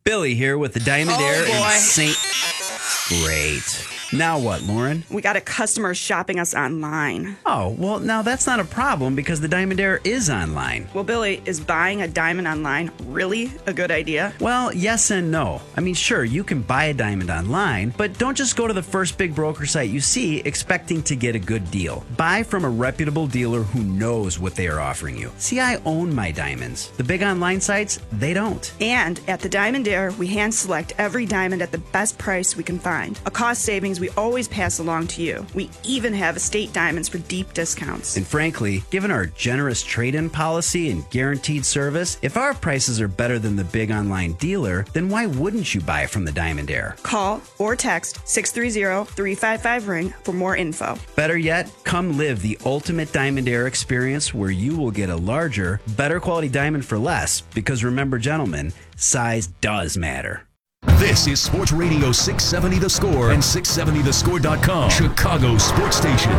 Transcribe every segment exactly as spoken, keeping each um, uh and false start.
Billy here with the Diamond Oh, Air boy. in Saint Great. Now what, Lauren? We got a customer shopping us online. Oh, well, now that's not a problem because the Diamond Air is online. Well, Billy, is buying a diamond online really a good idea? Well, yes and no. I mean, sure, you can buy a diamond online, but don't just go to the first big broker site you see expecting to get a good deal. Buy from a reputable dealer who knows what they are offering you. See, I own my diamonds. The big online sites, they don't. And at the Diamond Air, we hand select every diamond at the best price we can find. A cost savings we always pass along to you. We even have estate diamonds for deep discounts. And frankly, given our generous trade-in policy and guaranteed service, if our prices are better than the big online dealer, then why wouldn't you buy from the Diamond Air? Call or text six three zero, three five five, ring for more info. Better yet, come live the ultimate Diamond Air experience where you will get a larger, better quality diamond for less. Because remember, gentlemen, size does matter. This is Sports Radio six seventy The Score and six seventy the score dot com, Chicago Sports Station.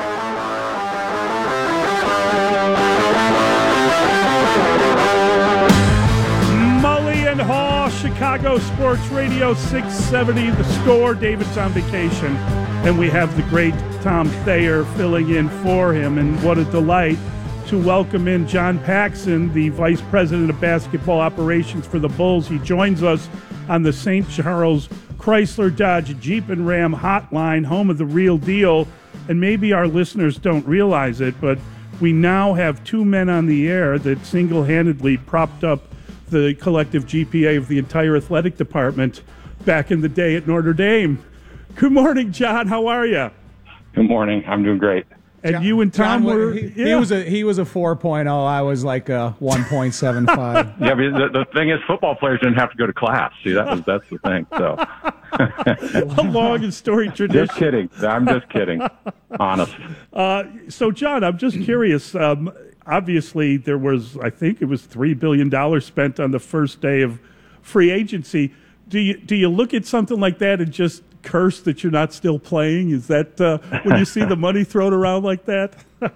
Mully and Haw, Chicago Sports Radio six seventy The Score. David's on vacation, and we have the great Tom Thayer filling in for him. And what a delight to welcome in John Paxson, the Vice President of Basketball Operations for the Bulls. He joins us on the Saint Charles Chrysler Dodge Jeep and Ram hotline, home of the real deal. And maybe our listeners don't realize it, but we now have two men on the air that single-handedly propped up the collective G P A of the entire athletic department back in the day at Notre Dame. Good morning, John. How are you? Good morning. I'm doing great. And John, you and Tom John, were he, yeah. he was a he was a four point oh. I was like a one point seven five. Yeah, but the, the thing is, football players didn't have to go to class. See, that was that's the thing. So, a long and storied tradition. just kidding. I'm just kidding. Honest. Uh, so, John, I'm just curious. Um, obviously, there was, I think it was three billion dollars spent on the first day of free agency. Do you do you look at something like that and just curse that you're not still playing? Is that uh, when you see the money thrown around like that?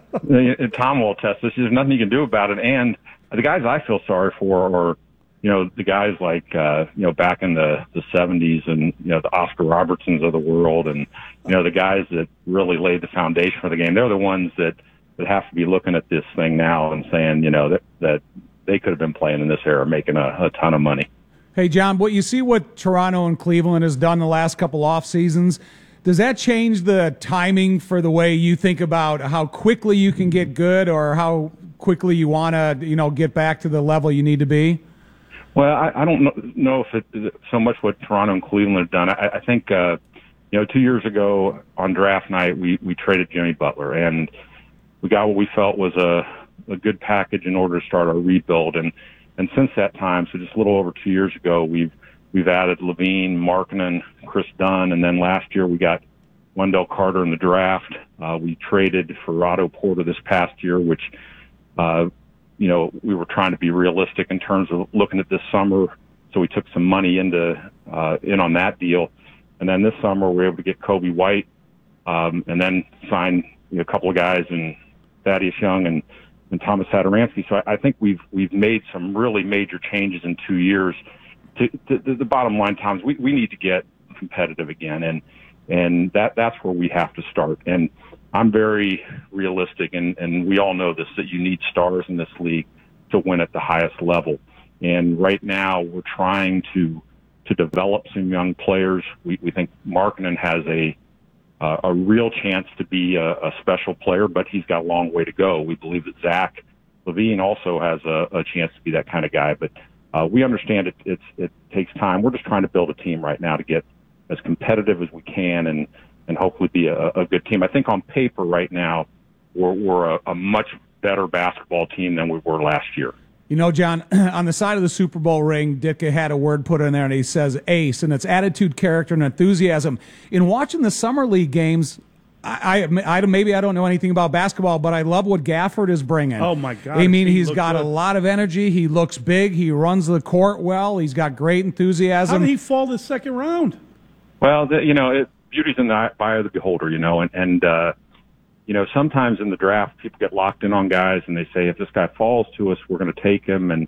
And Tom will attest this. There's nothing you can do about it. And the guys I feel sorry for are, you know, the guys like, uh, you know, back in the, the seventies and, you know, the Oscar Robertsons of the world and, you know, the guys that really laid the foundation for the game. They're the ones that, that have to be looking at this thing now and saying, you know, that, that they could have been playing in this era, making a, a ton of money. Hey, John, what you see what Toronto and Cleveland has done the last couple off seasons, does that change the timing for the way you think about how quickly you can get good or how quickly you want to, you know, get back to the level you need to be? Well, I, I don't know, know if it so much what Toronto and Cleveland have done. I, I think, uh, you know, two years ago on draft night, we, we traded Jimmy Butler, and we got what we felt was a, a good package in order to start our rebuild. And And since that time, so just a little over two years ago, we've we've added Levine, Markkanen, Chris Dunn, and then last year we got Wendell Carter in the draft. Uh, we traded for Otto Porter this past year, which, uh, you know, we were trying to be realistic in terms of looking at this summer. So we took some money into uh, in on that deal, and then this summer we were able to get Kobe White, um, and then sign you know, a couple of guys in Thaddeus Young and. and Thomas Satoransky. So I, I think we've we've made some really major changes in two years. To, to, to the bottom line, Tom, is we, we need to get competitive again, and and that that's where we have to start. And I'm very realistic, and, and we all know this, that you need stars in this league to win at the highest level. And right now we're trying to to develop some young players. We, we think Markkanen has a Uh, a real chance to be a, a special player, but he's got a long way to go. We believe that Zach Levine also has a, a chance to be that kind of guy, but uh, we understand it, it's, it takes time. We're just trying to build a team right now to get as competitive as we can and, and hopefully be a, a good team. I think on paper right now, we're, we're a, a much better basketball team than we were last year. You know, John, on the side of the Super Bowl ring, Ditka had a word put in there, and he says ace, and it's attitude, character, and enthusiasm. In watching the Summer League games, I, I, I maybe I don't know anything about basketball, but I love what Gafford is bringing. Oh, my God. I mean, he he's got good. a lot of energy. He looks big. He runs the court well. He's got great enthusiasm. How did he fall the second round? Well, the, you know, it, beauty's in the eye of the beholder, you know, and, and uh, you know, sometimes in the draft, people get locked in on guys and they say, if this guy falls to us, we're going to take him. And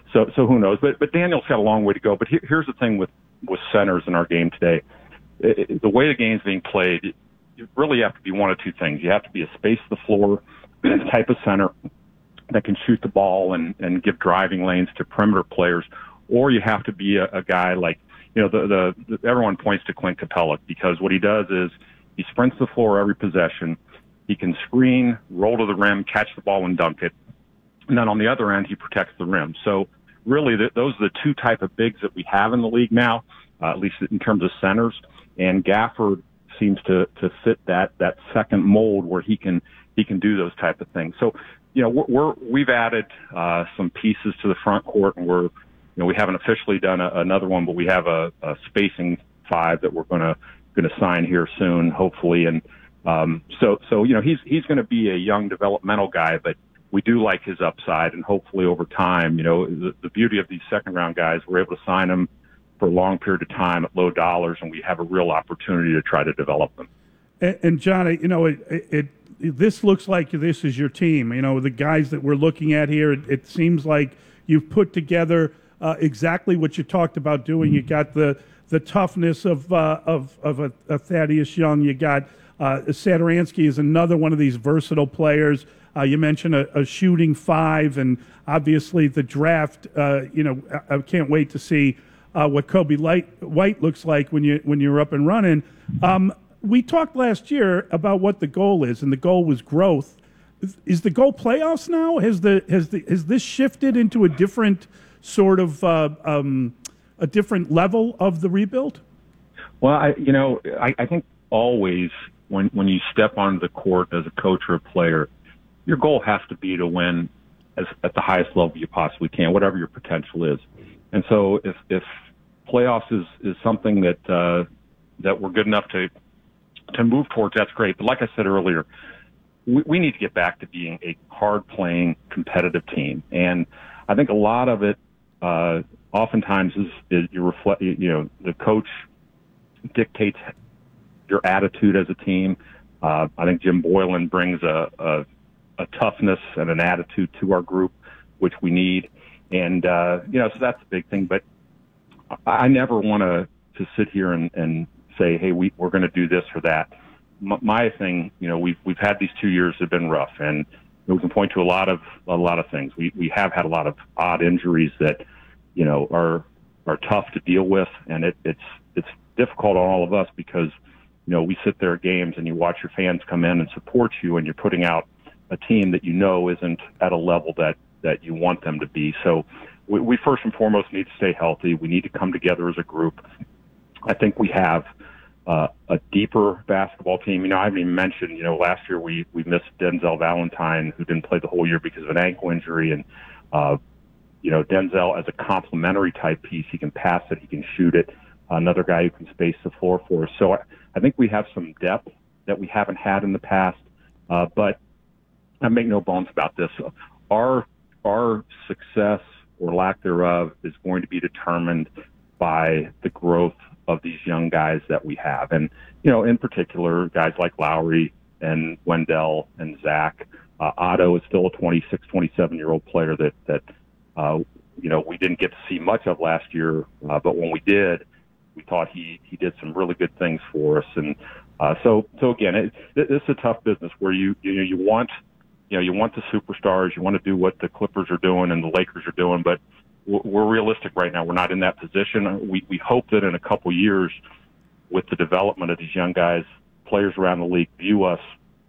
so so who knows? But but Daniel's got a long way to go. But here, here's the thing with with centers in our game today. It, it, the way the game's being played, you really have to be one of two things. You have to be a space the floor type of center that can shoot the ball and, and give driving lanes to perimeter players, or you have to be a, a guy like, you know, the, the, the everyone points to Clint Capella, because what he does is he sprints the floor every possession. He can screen, roll to the rim, catch the ball, and dunk it. And then on the other end, he protects the rim. So really, the, those are the two type of bigs that we have in the league now, uh, at least in terms of centers. And Gafford seems to, to fit that, that second mold where he can he can do those type of things. So, you know, we're, we're we've added uh, some pieces to the front court, and we're, you know, we haven't officially done a, another one, but we have a, a spacing five that we're going to going to sign here soon, hopefully. And um, so so you know, he's he's going to be a young developmental guy, but we do like his upside, and hopefully over time, you know, the, the beauty of these second round guys, we're able to sign them for a long period of time at low dollars, and we have a real opportunity to try to develop them. And, and John, you know, it, it, it this looks like this is your team. You know, the guys that we're looking at here, it, it seems like you've put together uh, exactly what you talked about doing. You got the the toughness of uh, of of a, a Thaddeus Young. You got uh, Satoransky is another one of these versatile players. Uh, you mentioned a, a shooting five, and obviously the draft. Uh, you know, I, I can't wait to see uh, what Kobe Light, White looks like when you when you're up and running. Um, we talked last year about what the goal is, and the goal was growth. Is, is the goal playoffs now? Has the has the has this shifted into a different sort of uh, um, a different level of the rebuild? Well, I, you know, I, I think always when when you step onto the court as a coach or a player, your goal has to be to win as, at the highest level you possibly can, whatever your potential is. And so if, if playoffs is, is something that uh, that we're good enough to to move towards, that's great. But like I said earlier, we, we need to get back to being a hard-playing, competitive team. And I think a lot of it uh, oftentimes is, is you reflect, you know, the coach dictates your attitude as a team. Uh, I think Jim Boylan brings a, a a toughness and an attitude to our group, which we need. And, uh, you know, so that's a big thing. But I, I never want to to sit here and, and say, hey, we, we're going to do this or that. M- my thing, you know, we've, we've had these two years that have been rough, and we can point to a lot of, a lot of things. We, we have had a lot of odd injuries that, you know, are, are tough to deal with. And it, it's, it's difficult on all of us because, you know, we sit there at games and you watch your fans come in and support you, and you're putting out a team that you know isn't at a level that, that you want them to be. So we, we first and foremost need to stay healthy. We need to come together as a group. I think we have uh, a deeper basketball team. You know, I haven't even mentioned, you know, last year we, we missed Denzel Valentine, who didn't play the whole year because of an ankle injury. And, uh, you know, Denzel as a complementary type piece, he can pass it, he can shoot it. Another guy who can space the floor for us. So I, I think we have some depth that we haven't had in the past. Uh, but I make no bones about this. Our our success or lack thereof is going to be determined by the growth of these young guys that we have. And, you know, in particular, guys like Lowry and Wendell and Zach. Uh, Otto is still a twenty-six, twenty-seven-year-old player that, that uh, you know, we didn't get to see much of last year. Uh, but when we did, we thought he, he did some really good things for us. And uh, so, so again, it, it, it's a tough business where you, you know, you want – You know, you want the superstars, you want to do what the Clippers are doing and the Lakers are doing, but we're realistic right now. We're not in that position. We we hope that in a couple years, with the development of these young guys, players around the league view us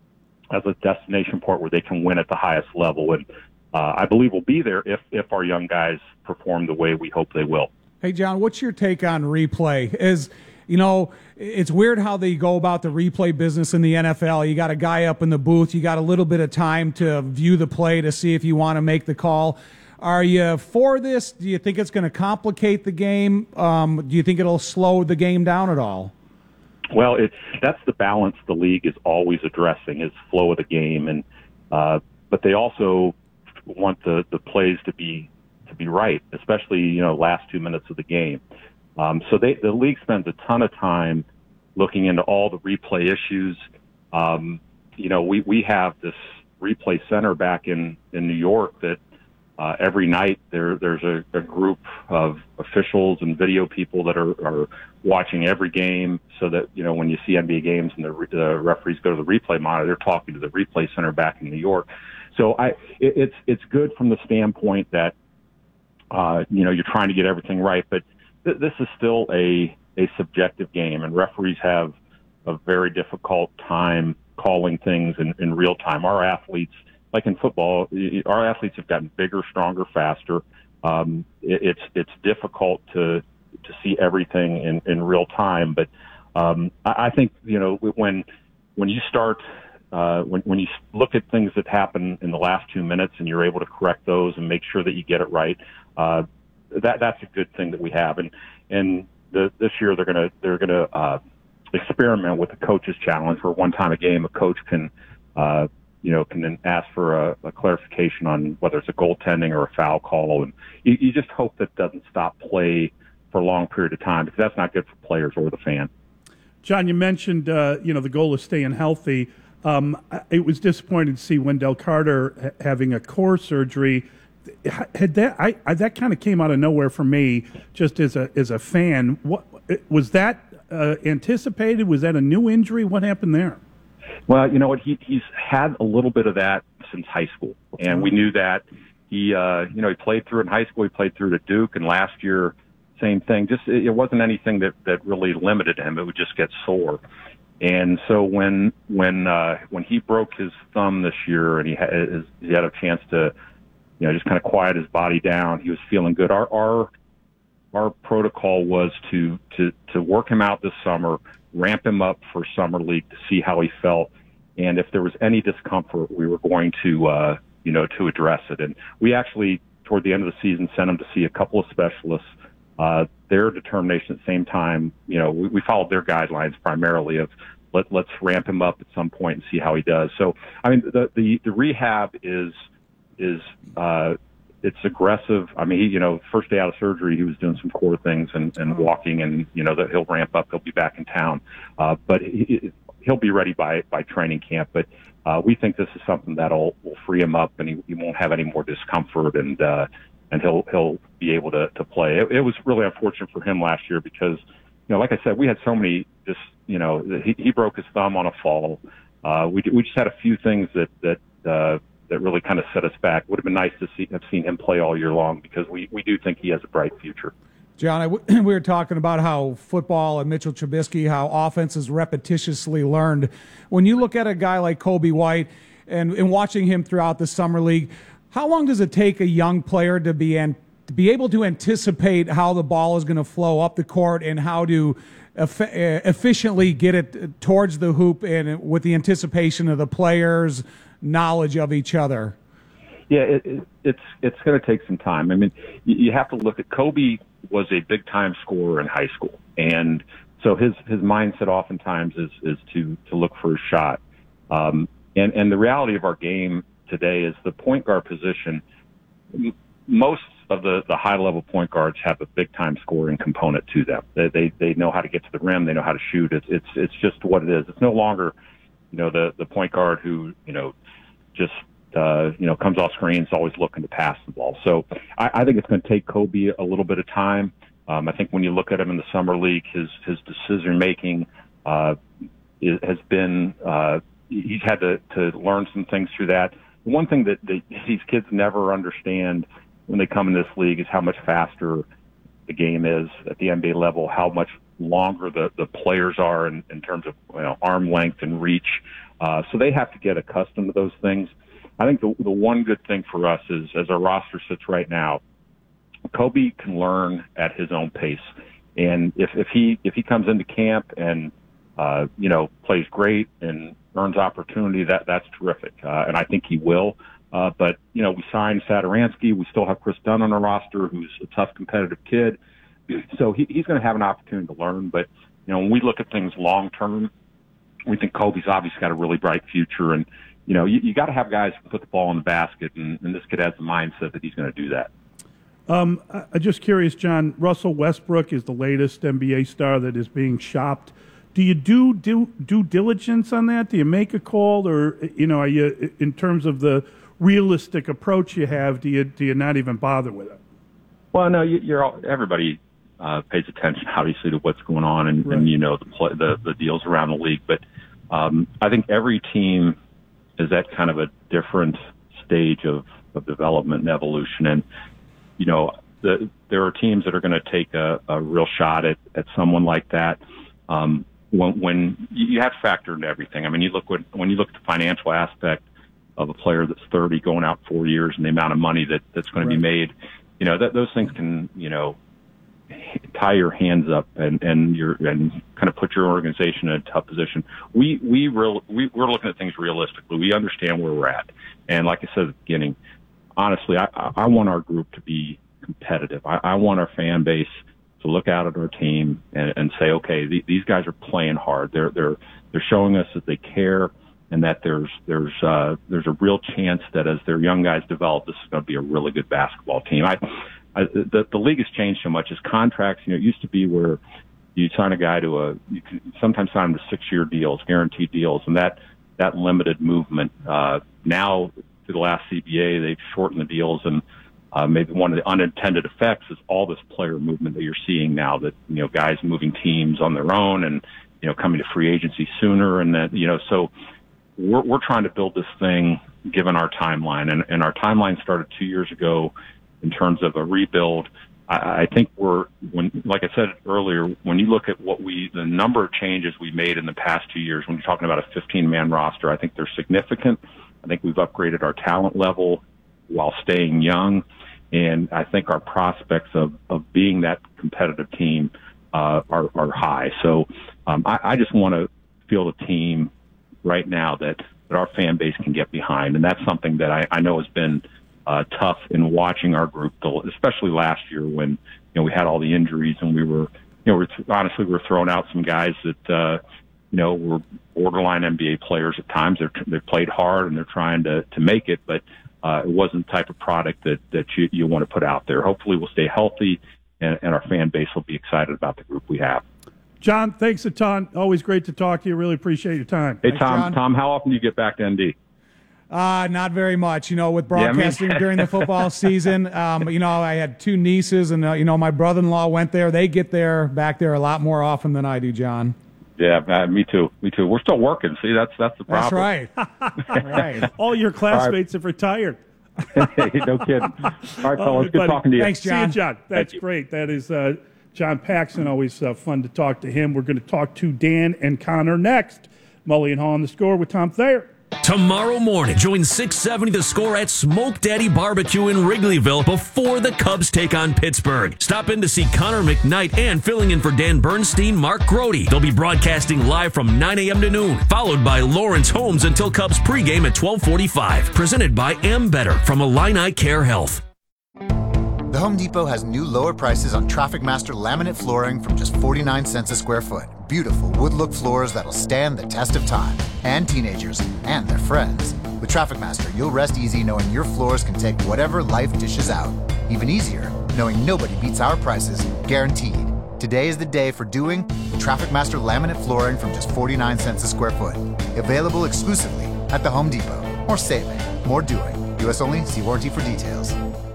as a destination port where they can win at the highest level. And uh, I believe we'll be there if, if our young guys perform the way we hope they will. Hey, John, what's your take on replay? Is You know, it's weird how they go about the replay business in the N F L. You got a guy up in the booth. You got a little bit of time to view the play to see if you want to make the call. Are you for this? Do you think it's going to complicate the game? Um, do you think it'll slow the game down at all? Well, it, that's the balance the league is always addressing, is flow of the game. And uh, but they also want the, the plays to be to be right, especially, you know, last two minutes of the game. Um, so they, the league spends a ton of time looking into all the replay issues. Um, you know, we, we have this replay center back in, in New York that Uh, every night there, there's a, a group of officials and video people that are, are watching every game so that, you know, when you see N B A games and the, the referees go to the replay monitor, they're talking to the replay center back in New York. So I, it, it's, it's good from the standpoint that, uh, you know, you're trying to get everything right, but th- this is still a, a subjective game, and referees have a very difficult time calling things in, in real time. Our athletes, like in football, our athletes have gotten bigger, stronger, faster. Um, it, it's it's difficult to to see everything in, in real time. But um, I, I think you know when when you start uh, when when you look at things that happen in the last two minutes and you're able to correct those and make sure that you get it right, uh, that that's a good thing that we have. And and the, this year they're gonna they're gonna uh, experiment with the coach's challenge, where one time a game a coach can. Uh, you know, can then ask for a, a clarification on whether it's a goaltending or a foul call. And you, you just hope that doesn't stop play for a long period of time, because that's not good for players or the fan. John, you mentioned, uh, you know, the goal is staying healthy. Um, it was disappointing to see Wendell Carter ha- having a core surgery. Had that, I, I that kind of came out of nowhere for me, just as a as a fan. What was that uh, anticipated? Was that a new injury? What happened there? Well, you know what? He, he's had a little bit of that since high school, and we knew that. He, uh, you know, he played through it in high school. He played through it at Duke, and last year, same thing. Just it wasn't anything that, that really limited him. It would just get sore. And so when when uh, when he broke his thumb this year, and he had he had a chance to, you know, just kind of quiet his body down, he was feeling good. Our our our protocol was to to to work him out this summer, ramp him up for summer league to see how he felt, and if there was any discomfort, we were going to uh, you know to address it. And we actually, toward the end of the season, sent him to see a couple of specialists. Uh, their determination at the same time, you know, we, we followed their guidelines primarily of let, let's ramp him up at some point and see how he does. So, I mean, the the, the rehab is is uh, it's aggressive. I mean, he, you know, first day out of surgery, he was doing some core things and, and walking, and you know that he'll ramp up. He'll be back in town, uh, but he, he'll be ready by by training camp. But uh, we think this is something that'll will free him up, and he, he won't have any more discomfort, and uh, and he'll he'll be able to to play. It, it was really unfortunate for him last year because, you know, like I said, we had so many. Just you know, he, he broke his thumb on a fall. Uh, we we just had a few things that that. Uh, that really kind of set us back. Would have been nice to see have seen him play all year long, because we, we do think he has a bright future. John, I w- we were talking about how football and Mitchell Trubisky, how offense is repetitiously learned. When you look at a guy like Kobe White and, and watching him throughout the summer league, how long does it take a young player to be an, to be able to anticipate how the ball is going to flow up the court and how to eff- efficiently get it towards the hoop, and with the anticipation of the players' knowledge of each other? Yeah, it, it, it's it's going to take some time. I mean, you, you have to look at Kobe was a big time scorer in high school, and so his his mindset oftentimes is is to to look for a shot. Um, and and the reality of our game today is the point guard position. M- most of the the high level point guards have a big time scoring component to them. They, they they know how to get to the rim. They know how to shoot. It's it's it's just what it is. It's no longer, you know, the the point guard who, you know, just, uh, you know, comes off screens, always looking to pass the ball. So I, I think it's going to take Kobe a little bit of time. Um, I think when you look at him in the summer league, his, his decision making, uh, is, has been, uh, he's had to, to learn some things through that. One thing that, that these kids never understand when they come in this league is how much faster the game is at the N B A level, how much longer the, the players are in, in terms of, you know, arm length and reach. Uh, so they have to get accustomed to those things. I think the, the one good thing for us is, as our roster sits right now, Kobe can learn at his own pace. And if, if he if he comes into camp and, uh, you know, plays great and earns opportunity, that that's terrific. Uh, and I think he will. Uh, but, you know, we signed Satoransky. We still have Chris Dunn on our roster, who's a tough, competitive kid. So he, he's going to have an opportunity to learn. But, you know, when we look at things long term, we think Kobe's obviously got a really bright future. And, you know, you, you got to have guys who put the ball in the basket. And, and this kid has the mindset that he's going to do that. Um, I'm just curious, John, Russell Westbrook is the latest N B A star that is being shopped. Do you do due, due diligence on that? Do you make a call? Or, you know, are you, in terms of the realistic approach you have, do you do you not even bother with it? Well, no, you, you're all, everybody uh, pays attention, obviously, to what's going on, and, right. and you know the, play, the the deals around the league. But um, I think every team is at kind of a different stage of, of development and evolution, and you know the, there are teams that are going to take a, a real shot at, at someone like that. Um, when, when you have to factor into everything. I mean, you look when when you look at the financial aspect of a player that's thirty going out four years and the amount of money that that's going right. to be made. You know, that those things can, you know, tie your hands up and, and your, and kind of put your organization in a tough position. We, we real, we, we're looking at things realistically. We understand where we're at. And like I said at the beginning, honestly, I, I want our group to be competitive. I, I want our fan base to look out at our team and, and say, okay, th- these guys are playing hard. They're, they're, they're showing us that they care, and that there's there's uh, there's a real chance that as their young guys develop, this is going to be a really good basketball team. I, I the, the league has changed so much. As contracts, you know, it used to be where you sign a guy to a you can sometimes sign him to six-year deals, guaranteed deals, and that that limited movement. Uh, now, through the last C B A, they've shortened the deals, and uh, maybe one of the unintended effects is all this player movement that you're seeing now. That you know, guys moving teams on their own, and you know, coming to free agency sooner, and that you know, so. We're, we're trying to build this thing given our timeline, and, and our timeline started two years ago in terms of a rebuild. I, I think we're, when, like I said earlier, when you look at what we, the number of changes we made in the past two years, when you're talking about a fifteen-man roster, I think they're significant. I think we've upgraded our talent level while staying young, and I think our prospects of, of being that competitive team uh, are, are high. So um, I, I just want to field a team right now that, that our fan base can get behind. And that's something that I, I know has been uh, tough in watching our group, especially last year when, you know, we had all the injuries and we were, you know, we're th- honestly, we were throwing out some guys that, uh, you know, were borderline N B A players at times. They're, they've played hard and they're trying to, to make it, but uh, it wasn't the type of product that, that you, you want to put out there. Hopefully we'll stay healthy and, and our fan base will be excited about the group we have. John, thanks a ton. Always great to talk to you. Really appreciate your time. Hey, Thanks, Tom, John. Tom, how often do you get back to N D? Uh, not very much. You know, with broadcasting yeah, I mean- during the football season, um, you know, I had two nieces, and, uh, you know, my brother-in-law went there. They get there, back there a lot more often than I do, John. Yeah, uh, me too. Me too. We're still working. See, that's that's the That's problem. right. right. All your classmates have retired. Hey, no kidding. All right, fellas. All right, good buddy. talking to you. Thanks, See you, John. John. That's Thank you. great. That is uh, John Paxson. Always uh, fun to talk to him. We're going to talk to Dan and Connor next. Mully and Hall on the Score with Tom Thayer. Tomorrow morning, join six seventy The Score at Smoke Daddy Barbecue in Wrigleyville before the Cubs take on Pittsburgh. Stop in to see Connor McKnight, and filling in for Dan Bernstein, Mark Grody. They'll be broadcasting live from nine a.m. to noon, followed by Lawrence Holmes until Cubs pregame at twelve forty-five. Presented by Ambetter from Illini Care Health. The Home Depot has new lower prices on Traffic Master laminate flooring from just forty-nine cents a square foot. Beautiful wood-look floors that'll stand the test of time. And teenagers and their friends. With Traffic Master, you'll rest easy knowing your floors can take whatever life dishes out. Even easier, knowing nobody beats our prices, guaranteed. Today is the day for doing the Traffic Master laminate flooring from just forty-nine cents a square foot. Available exclusively at the Home Depot. More saving, more doing. U S only. See warranty for details.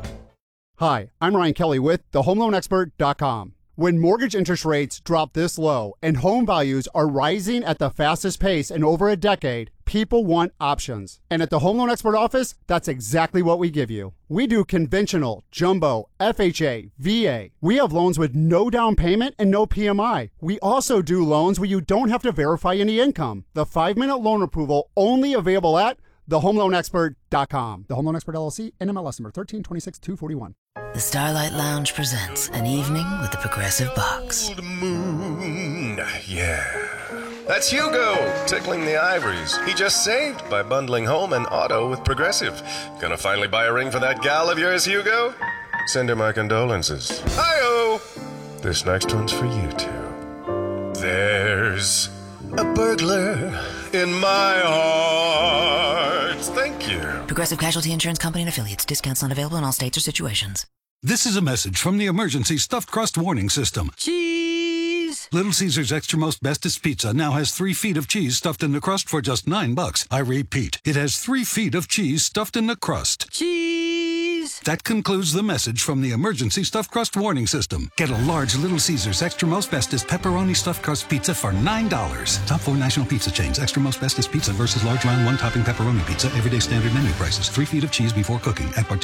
Hi, I'm Ryan Kelly with the home loan expert dot com. When mortgage interest rates drop this low and home values are rising at the fastest pace in over a decade, people want options. And at the Home Loan Expert office, that's exactly what we give you. We do conventional, jumbo, F H A, V A. We have loans with no down payment and no P M I. We also do loans where you don't have to verify any income. The five-minute loan approval only available at the home loan expert dot com. The Home Loan Expert L L C, N M L S number thirteen twenty-six two forty-one. The Starlight Lounge presents An Evening with the Progressive Box. Old moon, yeah. That's Hugo, tickling the ivories. He just saved by bundling home and auto with Progressive. Gonna finally buy a ring for that gal of yours, Hugo? Send her my condolences. Hi-oh! This next one's for you two. There's a burglar in my heart. Thank you. Progressive Casualty Insurance Company and Affiliates. Discounts not available in all states or situations. This is a message from the Emergency Stuffed Crust Warning System. Cheese! cheese. Little Caesars Extra Most Bestest Pizza now has three feet of cheese stuffed in the crust for just nine bucks. I repeat, it has three feet of cheese stuffed in the crust. Cheese! That concludes the message from the Emergency Stuffed Crust Warning System. Get a large Little Caesars Extra Most Bestest Pepperoni Stuffed Crust Pizza for nine dollars. Top four national pizza chains. Extra Most Bestest Pizza versus large round one topping pepperoni pizza. Everyday standard menu prices. Three feet of cheese before cooking at